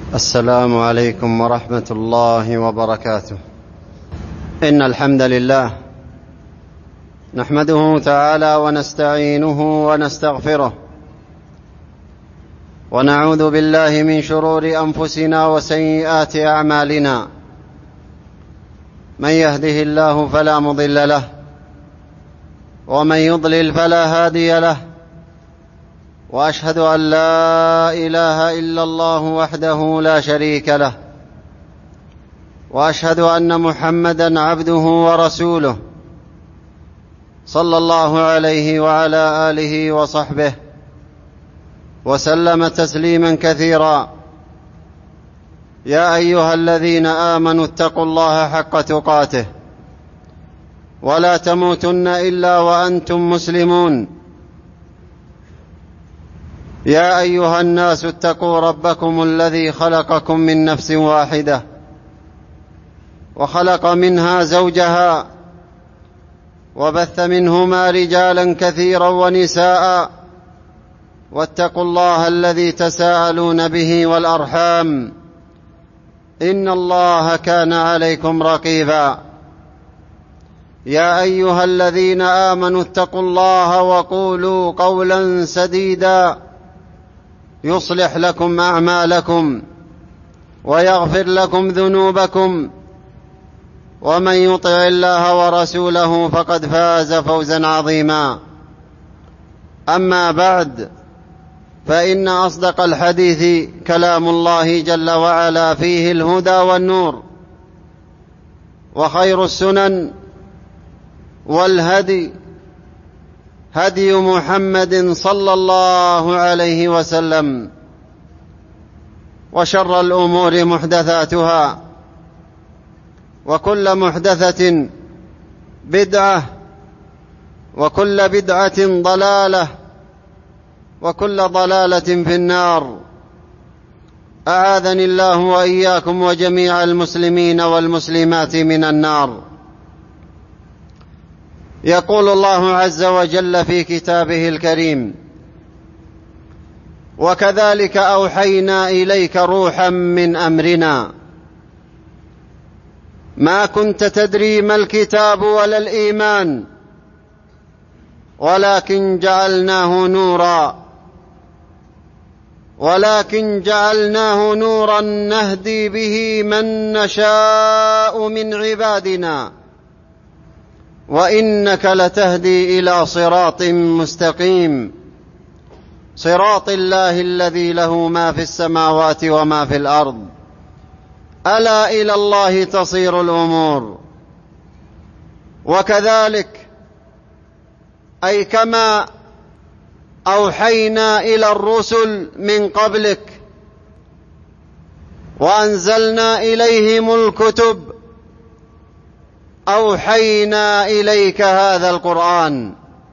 السلام عليكم ورحمة الله وبركاته. إن الحمد لله نحمده تعالى ونستعينه ونستغفره، ونعوذ بالله من شرور أنفسنا وسيئات أعمالنا. من يهده الله فلا مضل له، ومن يضلل فلا هادي له، وأشهد أن لا إله إلا الله وحده لا شريك له، وأشهد أن محمدًا عبده ورسوله صلى الله عليه وعلى آله وصحبه وسلم تسليمًا كثيرا. يا أيها الذين آمنوا اتقوا الله حق تقاته ولا تموتن إلا وأنتم مسلمون. يا أيها الناس اتقوا ربكم الذي خلقكم من نفس واحدة، وخلق منها زوجها، وبث منهما رجالا كثيرا ونساء، واتقوا الله الذي تساءلون به والأرحام، إن الله كان عليكم رقيبا. يا أيها الذين آمنوا اتقوا الله وقولوا قولا سديدا يصلح لكم أعمالكم ويغفر لكم ذنوبكم، ومن يطع الله ورسوله فقد فاز فوزا عظيما. أما بعد، فإن أصدق الحديث كلام الله جل وعلا، فيه الهدى والنور، وخير السنن والهدي هدي محمد صلى الله عليه وسلم، وشر الأمور محدثاتها، وكل محدثة بدعة، وكل بدعة ضلالة، وكل ضلالة في النار. أعاذني الله وإياكم وجميع المسلمين والمسلمات من النار. يقول الله عز وجل في كتابه الكريم: وكذلك أوحينا إليك روحا من أمرنا ما كنت تدري ما الكتاب ولا الإيمان ولكن جعلناه نورا نهدي به من نشاء من عبادنا وإنك لتهدي إلى صراط مستقيم، صراط الله الذي له ما في السماوات وما في الأرض، ألا إلى الله تصير الأمور. وكذلك، أي كما أوحينا إلى الرسل من قبلك وأنزلنا إليهم الكتب، أوحينا إليك هذا القرآن.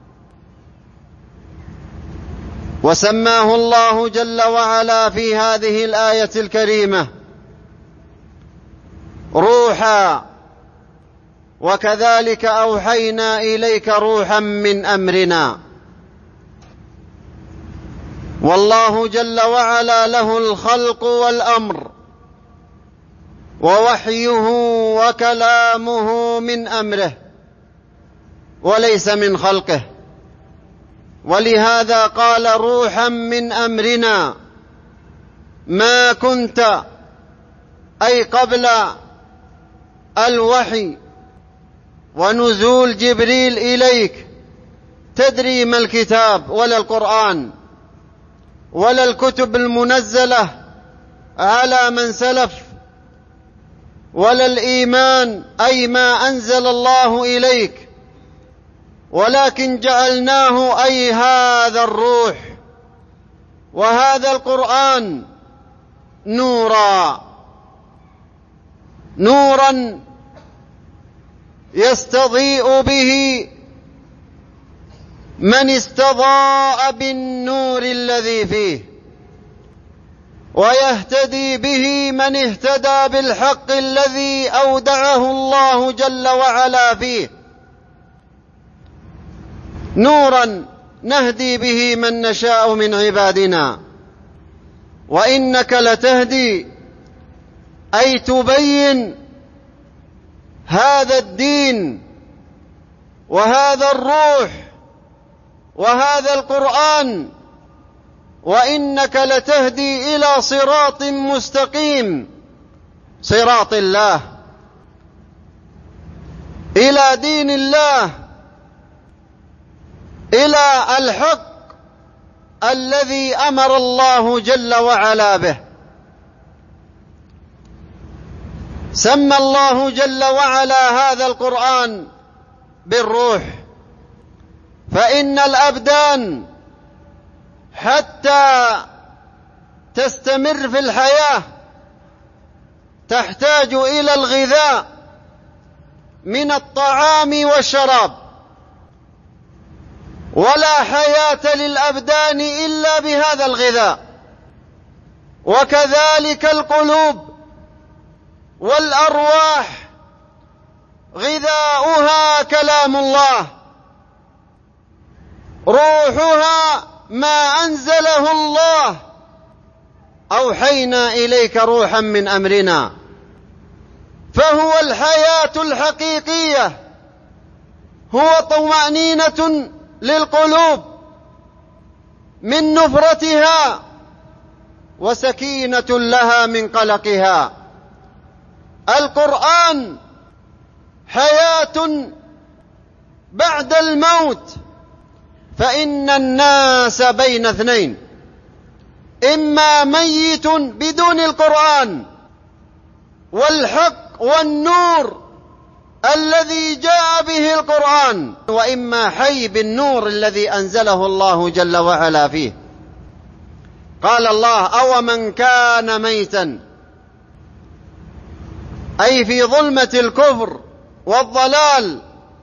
وسماه الله جل وعلا في هذه الآية الكريمة روحا: وكذلك أوحينا إليك روحا من أمرنا. والله جل وعلا له الخلق والأمر، ووحيه وكلامه من أمره وليس من خلقه، ولهذا قال روحا من أمرنا. ما كنت، أي قبل الوحي ونزول جبريل إليك، تدري ما الكتاب ولا القرآن ولا الكتب المنزلة على من سلف، ولا الإيمان، أي ما أنزل الله إليك، ولكن جعلناه، أي هذا الروح وهذا القرآن، نورا يستضيء به من استضاء بالنور الذي فيه، ويهتدي به من اهتدى بالحق الذي أودعه الله جل وعلا فيه، نورا نهدي به من نشاء من عبادنا وإنك لتهدي أي تبين هذا الدين وهذا الروح وهذا القرآن، وإنك لتهدي إلى صراط مستقيم، صراط الله، إلى دين الله، إلى الحق الذي أمر الله جل وعلا به. سمى الله جل وعلا هذا القرآن بالروح، فإن الأبدان حتى تستمر في الحياة تحتاج إلى الغذاء من الطعام والشراب، ولا حياة للأبدان إلا بهذا الغذاء. وكذلك القلوب والأرواح غذاؤها كلام الله، روحها ما أنزله الله، أوحينا إليك روحا من أمرنا. فهو الحياة الحقيقية، هو طمأنينة للقلوب من نفرتها، وسكينة لها من قلقها. القرآن حياة بعد الموت، فإن الناس بين اثنين: إما ميت بدون القرآن والحق والنور الذي جاء به القرآن، وإما حي بالنور الذي أنزله الله جل وعلا فيه. قال الله: أو من كان ميتا، أي في ظلمة الكفر والضلال،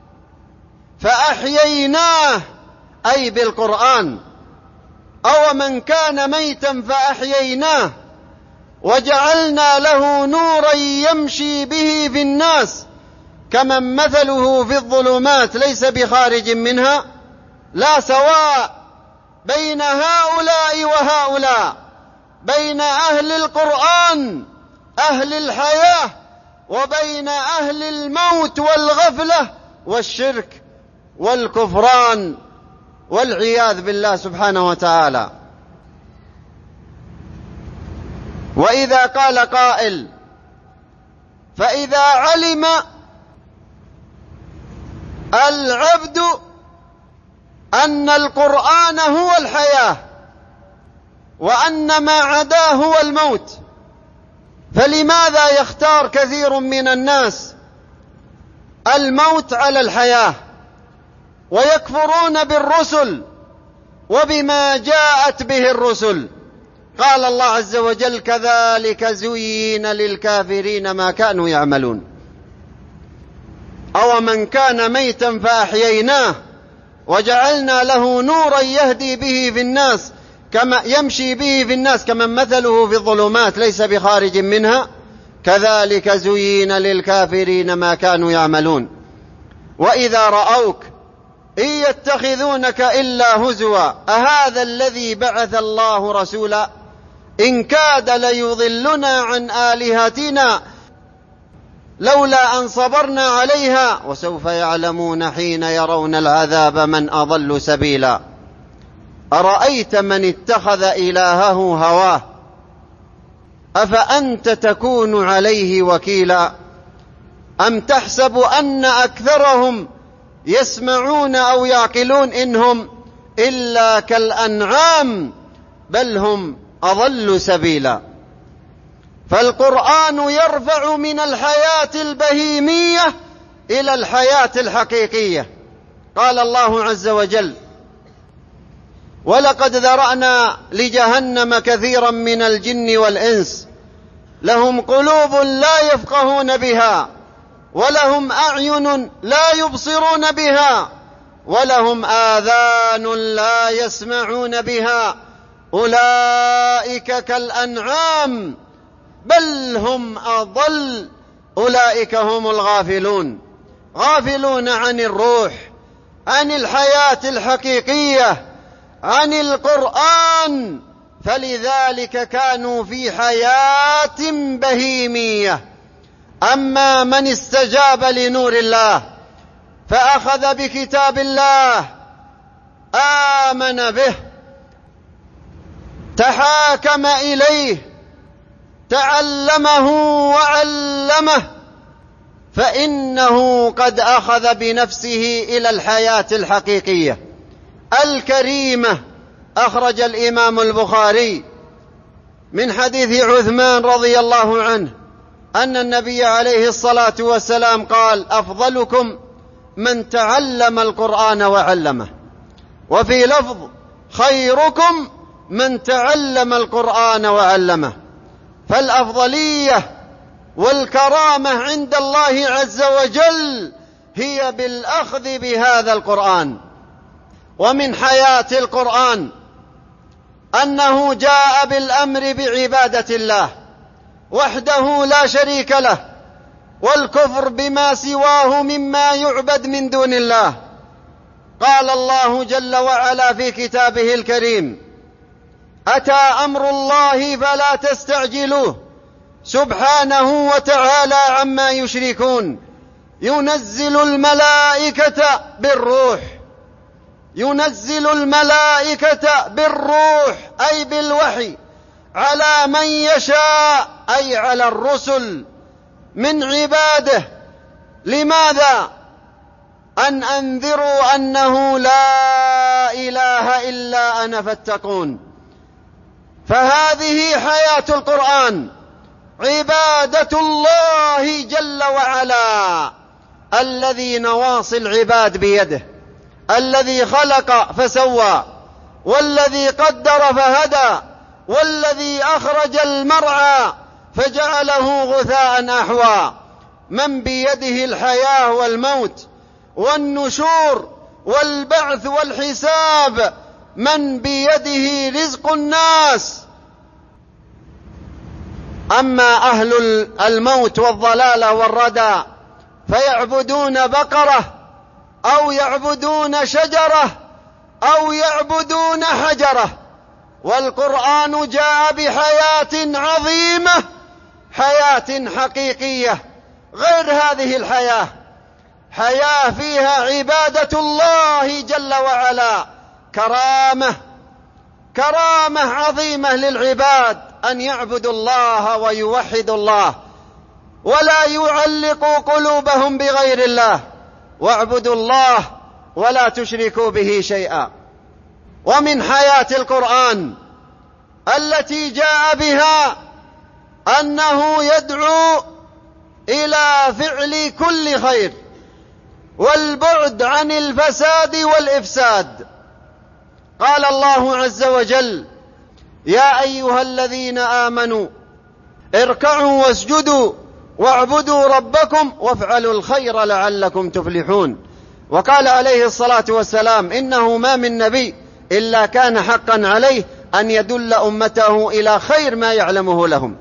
فأحييناه، أي بالقرآن. أو من كان ميتا فأحييناه وجعلنا له نورا يمشي به في الناس كمن مثله في الظلمات ليس بخارج منها. لا سواء بين هؤلاء وهؤلاء، بين أهل القرآن أهل الحياة وبين أهل الموت والغفلة والشرك والكفران والعياذ بالله سبحانه وتعالى. وإذا قال قائل: فإذا علم العبد أن القرآن هو الحياة وأن ما عداه هو الموت، فلماذا يختار كثير من الناس الموت على الحياة ويكفرون بالرسل وبما جاءت به الرسل؟ قال الله عز وجل: كذلك زين للكافرين ما كانوا يعملون. أو من كان ميتا فأحييناه وجعلنا له نورا يهدي به في الناس كما يمشي به في الناس كمن مثله في الظلمات ليس بخارج منها كذلك زين للكافرين ما كانوا يعملون. وإذا رأوك إن يتخذونك إلا هزوا أهذا الذي بعث الله رسولا إن كاد ليضلنا عن آلهتنا لولا أن صبرنا عليها وسوف يعلمون حين يرون العذاب من أضل سبيلا. أرأيت من اتخذ إلهه هواه أفأنت تكون عليه وكيلا أم تحسب أن أكثرهم يسمعون أو يعقلون إنهم إلا كالأنعام بل هم أضل سبيلا. فالقرآن يرفع من الحياة البهيمية إلى الحياة الحقيقية. قال الله عز وجل: ولقد ذرأنا لجهنم كثيرا من الجن والإنس لهم قلوب لا يفقهون بها ولهم أعين لا يبصرون بها ولهم آذان لا يسمعون بها أولئك كالأنعام بل هم أضل أولئك هم الغافلون. غافلون عن الروح، عن الحياة الحقيقية، عن القرآن، فلذلك كانوا في حياة بهيمية. أما من استجاب لنور الله فأخذ بكتاب الله، آمن به، تحاكم إليه، تعلمه وعلمه، فإنه قد أخذ بنفسه إلى الحياة الحقيقية الكريمة. أخرج الإمام البخاري من حديث عثمان رضي الله عنه أن النبي عليه الصلاة والسلام قال: أفضلكم من تعلم القرآن وعلمه. وفي لفظ: خيركم من تعلم القرآن وعلمه. فالأفضلية والكرامة عند الله عز وجل هي بالأخذ بهذا القرآن. ومن حياة القرآن أنه جاء بالأمر بعبادة الله وحده لا شريك له، والكفر بما سواه مما يعبد من دون الله. قال الله جل وعلا في كتابه الكريم: أتى أمر الله فلا تستعجلوه سبحانه وتعالى عما يشركون. ينزل الملائكة بالروح أي بالوحي على من يشاء، أي على الرسل من عباده. لماذا؟ أن أنذروا أنه لا إله إلا أنا فاتقون. فهذه حياة القرآن، عبادة الله جل وعلا الذي نواصي العباد بيده، الذي خلق فسوى، والذي قدر فهدى، والذي أخرج المرعى فجعله غثاء أحوى، من بيده الحياة والموت والنشور والبعث والحساب، من بيده رزق الناس. أما أهل الموت والضلال والردى فيعبدون بقرة أو يعبدون شجرة أو يعبدون حجرة، والقرآن جاء بحياة عظيمة، حياة حقيقية غير هذه الحياة، حياة فيها عبادة الله جل وعلا، كرامة عظيمة للعباد أن يعبدوا الله ويوحدوا الله ولا يعلقوا قلوبهم بغير الله، واعبدوا الله ولا تشركوا به شيئا. ومن حياة القرآن التي جاء بها أنه يدعو إلى فعل كل خير والبعد عن الفساد والإفساد. قال الله عز وجل: يا أيها الذين آمنوا اركعوا واسجدوا واعبدوا ربكم وافعلوا الخير لعلكم تفلحون. وقال عليه الصلاة والسلام: إنه ما من نبي إلا كان حقا عليه أن يدل أمته إلى خير ما يعلمه لهم.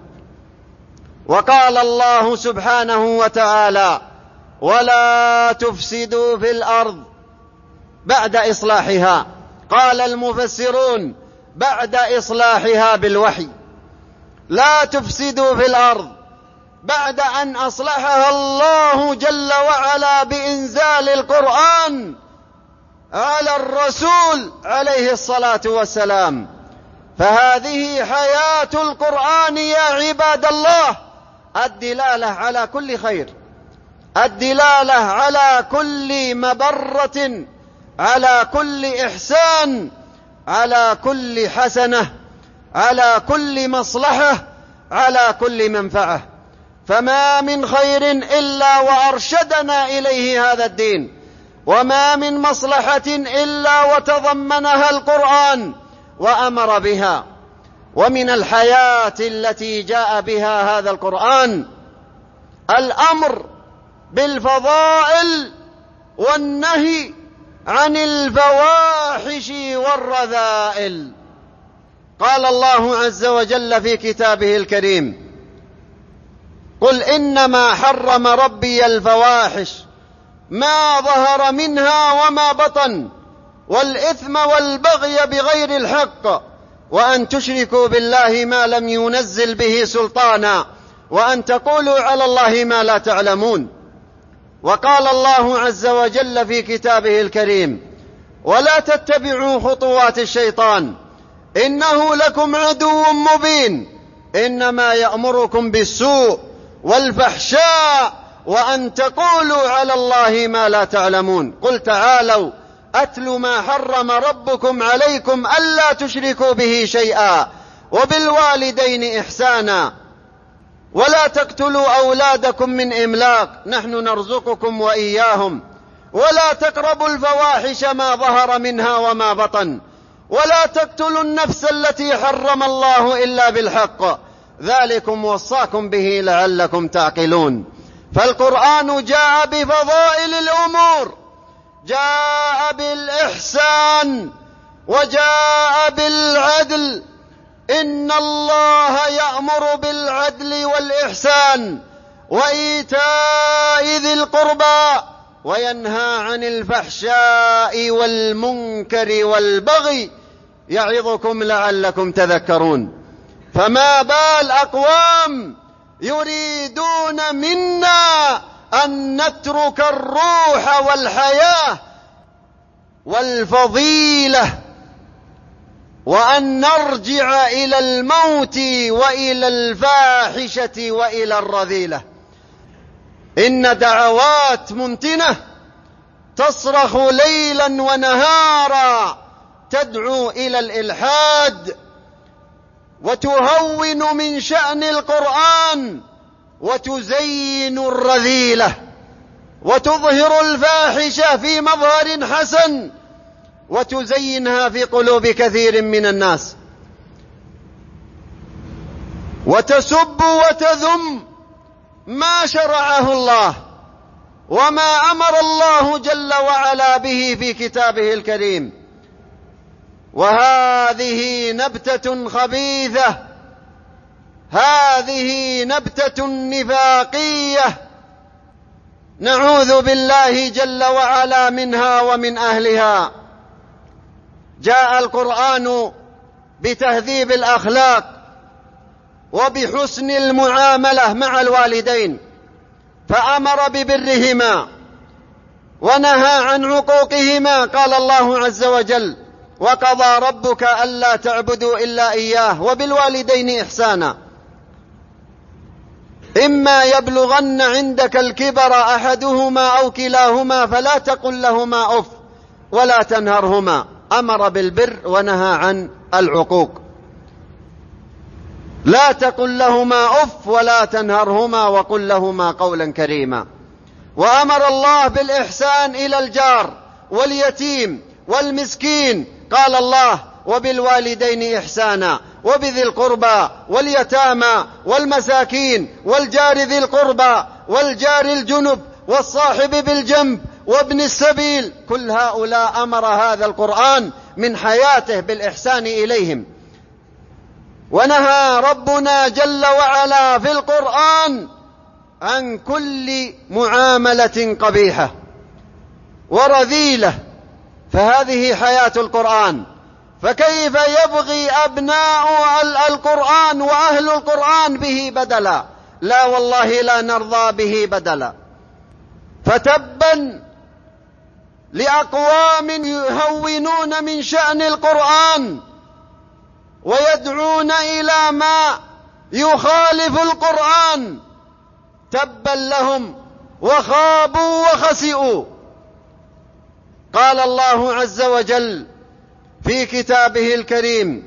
وقال الله سبحانه وتعالى: ولا تفسدوا في الأرض بعد إصلاحها. قال المفسرون: بعد إصلاحها بالوحي. لا تفسدوا في الأرض بعد أن أصلحها الله جل وعلا بإنزال القرآن على الرسول عليه الصلاة والسلام. فهذه حياة القرآن يا عباد الله، الدلالة على كل خير، الدلالة على كل مبرة، على كل إحسان، على كل حسنة، على كل مصلحة، على كل منفعة. فما من خير إلا وأرشدنا إليه هذا الدين، وما من مصلحة إلا وتضمنها القرآن وأمر بها. ومن الحياة التي جاء بها هذا القرآن الأمر بالفضائل والنهي عن الفواحش والرذائل. قال الله عز وجل في كتابه الكريم: قل إنما حرم ربي الفواحش ما ظهر منها وما بطن والإثم والبغي بغير الحق وأن تشركوا بالله ما لم ينزل به سلطانا، وأن تقولوا على الله ما لا تعلمون. وقال الله عز وجل في كتابه الكريم: ولا تتبعوا خطوات الشيطان إنه لكم عدو مبين، إنما يأمركم بالسوء والفحشاء وأن تقولوا على الله ما لا تعلمون. قل تعالوا أتل ما حرم ربكم عليكم ألا تشركوا به شيئا وبالوالدين إحسانا ولا تقتلوا أولادكم من إملاق نحن نرزقكم وإياهم ولا تقربوا الفواحش ما ظهر منها وما بطن ولا تقتلوا النفس التي حرم الله إلا بالحق ذلكم وصاكم به لعلكم تعقلون. فالقرآن جاء بفضائل الأمور، جاء بالإحسان وجاء بالعدل. إن الله يأمر بالعدل والإحسان وإيتاء ذي القربى وينهى عن الفحشاء والمنكر والبغي يعظكم لعلكم تذكرون. فما بال أقوام يريدون منا أن نترك الروح والحياة والفضيلة وأن نرجع إلى الموت وإلى الفاحشة وإلى الرذيلة. إن دعوات منتنة تصرخ ليلا ونهارا تدعو إلى الإلحاد وتهون من شأن القرآن وتزين الرذيلة وتظهر الفاحشة في مظهر حسن وتزينها في قلوب كثير من الناس وتسب وتذم ما شرعه الله وما أمر الله جل وعلا به في كتابه الكريم. وهذه نبتة خبيثة، هذه نبتة نفاقية نعوذ بالله جل وعلا منها ومن أهلها. جاء القرآن بتهذيب الأخلاق وبحسن المعاملة مع الوالدين، فأمر ببرهما ونهى عن عقوقهما. قال الله عز وجل: وقضى ربك ألا تعبدوا إلا إياه وبالوالدين إحسانا إما يبلغن عندك الكبر أحدهما أو كلاهما فلا تقل لهما أف ولا تنهرهما. أمر بالبر ونهى عن العقوق. لا تقل لهما أف ولا تنهرهما وقل لهما قولا كريما. وأمر الله بالإحسان إلى الجار واليتيم والمسكين. قال الله: وبالوالدين إحسانا وبذي القربى واليتامى والمساكين والجار ذي القربى والجار الجنب والصاحب بالجنب وابن السبيل. كل هؤلاء أمر هذا القرآن من حياته بالإحسان إليهم. ونهى ربنا جل وعلا في القرآن عن كل معاملة قبيحة ورذيلة. فهذه حياة القرآن. فكيف يبغي أبناء القرآن وأهل القرآن به بدلا؟ لا والله لا نرضى به بدلا. فتبا لأقوام يهونون من شأن القرآن ويدعون إلى ما يخالف القرآن. تبا لهم وخابوا وخسئوا. قال الله عز وجل في كتابه الكريم: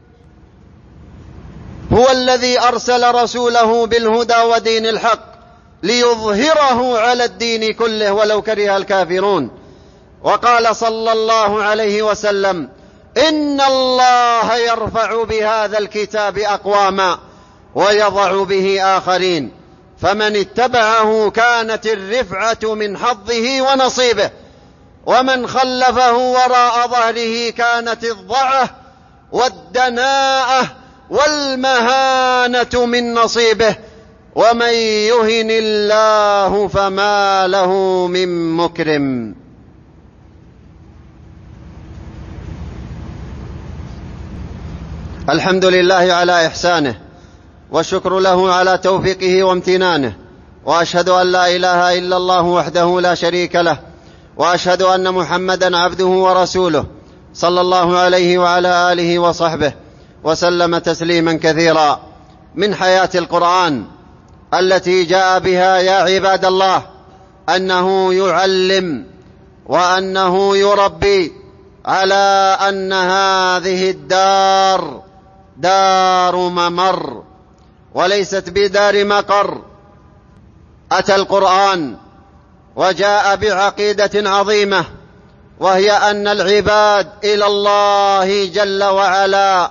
هو الذي أرسل رسوله بالهدى ودين الحق ليظهره على الدين كله ولو كره الكافرون. وقال صلى الله عليه وسلم: إن الله يرفع بهذا الكتاب أقواما ويضع به آخرين، فمن اتبعه كانت الرفعة من حظه ونصيبه، ومن خلفه وراء ظهره كانت الضعة والدناءة والمهانة من نصيبه، ومن يهن الله فما له من مكرم. الحمد لله على إحسانه، والشكر له على توفيقه وامتنانه، وأشهد أن لا إله إلا الله وحده لا شريك له، وأشهد أن محمدا عبده ورسوله صلى الله عليه وعلى آله وصحبه وسلم تسليما كثيرا. من حياة القرآن التي جاء بها يا عباد الله أنه يعلم وأنه يربي على أن هذه الدار دار ممر وليست بدار مقر. أتى القرآن وجاء بعقيدة عظيمة، وهي أن العباد إلى الله جل وعلا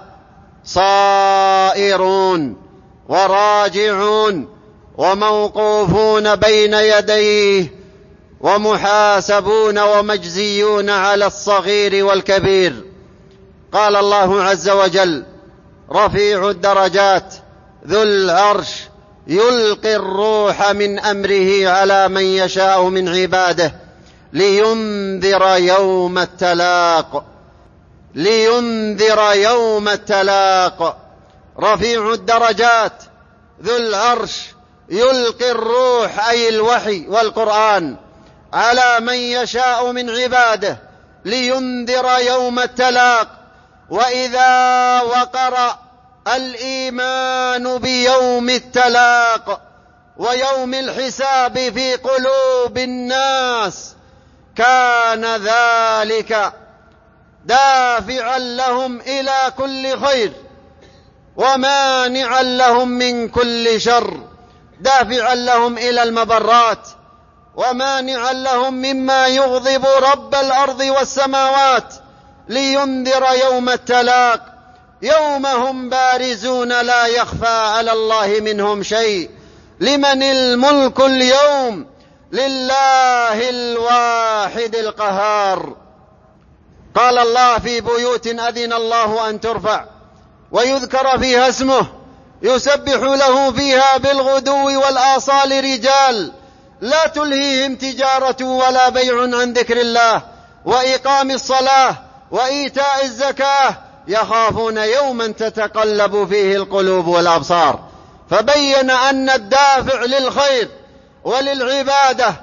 صائرون وراجعون وموقوفون بين يديه ومحاسبون ومجزيون على الصغير والكبير. قال الله عز وجل: رفيع الدرجات ذو العرش يلقي الروح من أمره على من يشاء من عباده لينذر يوم التلاق. لينذر يوم التلاق. رفيع الدرجات ذو العرش يلقي الروح أي الوحي والقرآن على من يشاء من عباده لينذر يوم التلاق. وإذا وقر الإيمان بيوم التلاق ويوم الحساب في قلوب الناس كان ذلك دافعا لهم إلى كل خير ومانعا لهم من كل شر، دافعا لهم إلى المبرات ومانعا لهم مما يغضب رب الأرض والسماوات. لينذر يوم التلاق يوم هم بارزون لا يخفى على الله منهم شيء. لمن الملك اليوم؟ لله الواحد القهار. قال الله: في بيوت أذن الله أن ترفع ويذكر فيها اسمه يسبح له فيها بالغدو والآصال رجال لا تلهيهم تجارة ولا بيع عن ذكر الله وإقام الصلاة وإيتاء الزكاة يخافون يوما تتقلب فيه القلوب والأبصار. فبين أن الدافع للخير وللعبادة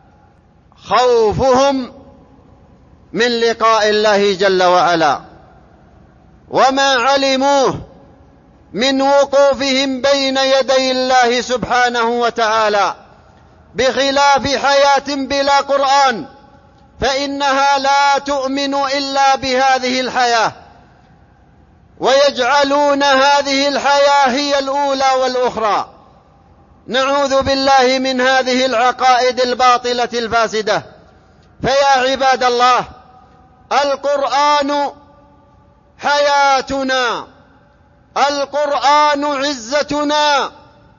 خوفهم من لقاء الله جل وعلا، وما علموه من وقوفهم بين يدي الله سبحانه وتعالى، بخلاف حياة بلا قرآن فإنها لا تؤمن إلا بهذه الحياة، ويجعلون هذه الحياة هي الأولى والأخرى. نعوذ بالله من هذه العقائد الباطلة الفاسدة. فيا عباد الله، القرآن حياتنا، القرآن عزتنا،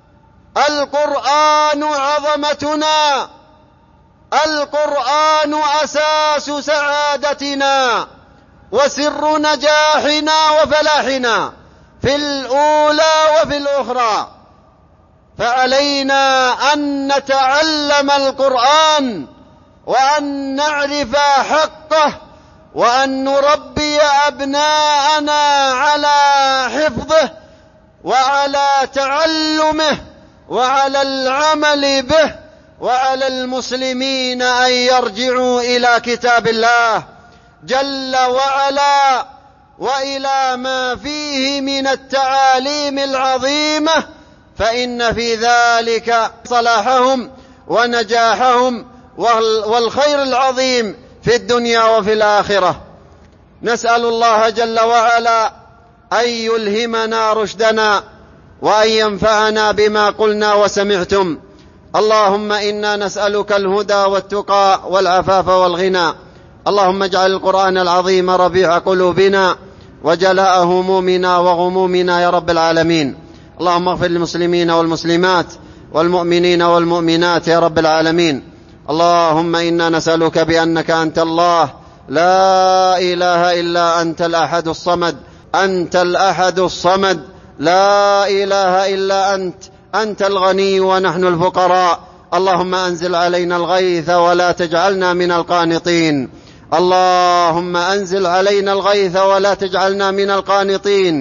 القرآن عظمتنا، القرآن أساس سعادتنا وسر نجاحنا وفلاحنا في الأولى وفي الأخرى. فعلينا أن نتعلم القرآن وأن نعرف حقه وأن نربي أبناءنا على حفظه وعلى تعلمه وعلى العمل به، وعلى المسلمين أن يرجعوا إلى كتاب الله جل وعلا وإلى ما فيه من التعاليم العظيمة، فإن في ذلك صلاحهم ونجاحهم والخير العظيم في الدنيا وفي الآخرة. نسأل الله جل وعلا أن يلهمنا رشدنا وأن ينفعنا بما قلنا وسمعتم. اللهم إنا نسألك الهدى والتقى والعفاف والغنى. اللهم اجعل القرآن العظيم ربيع قلوبنا وجلاء همومنا وغمومنا يا رب العالمين. اللهم اغفر للمسلمين والمسلمات والمؤمنين والمؤمنات يا رب العالمين. اللهم إنا نسألك بأنك أنت الله لا إله إلا أنت الأحد الصمد، أنت الأحد الصمد، لا إله إلا أنت الغني ونحن الفقراء. اللهم أنزل علينا الغيث ولا تجعلنا من القانطين. اللهم أنزل علينا الغيث ولا تجعلنا من القانطين.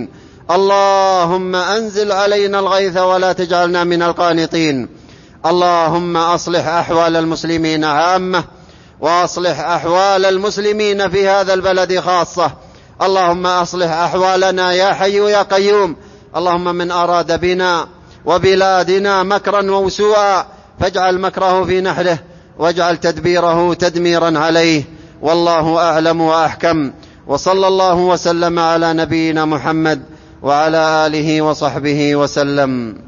اللهم أنزل علينا الغيث ولا تجعلنا من القانطين. اللهم أصلح أحوال المسلمين عامة، وأصلح أحوال المسلمين في هذا البلد خاصة. اللهم أصلح أحوالنا يا حي يا قيوم. اللهم من أراد بنا وبلادنا مكرا وسوءا فاجعل مكره في نحره، واجعل تدبيره تدميرا عليه. والله أعلم وأحكم، وصلى الله وسلم على نبينا محمد وعلى آله وصحبه وسلم.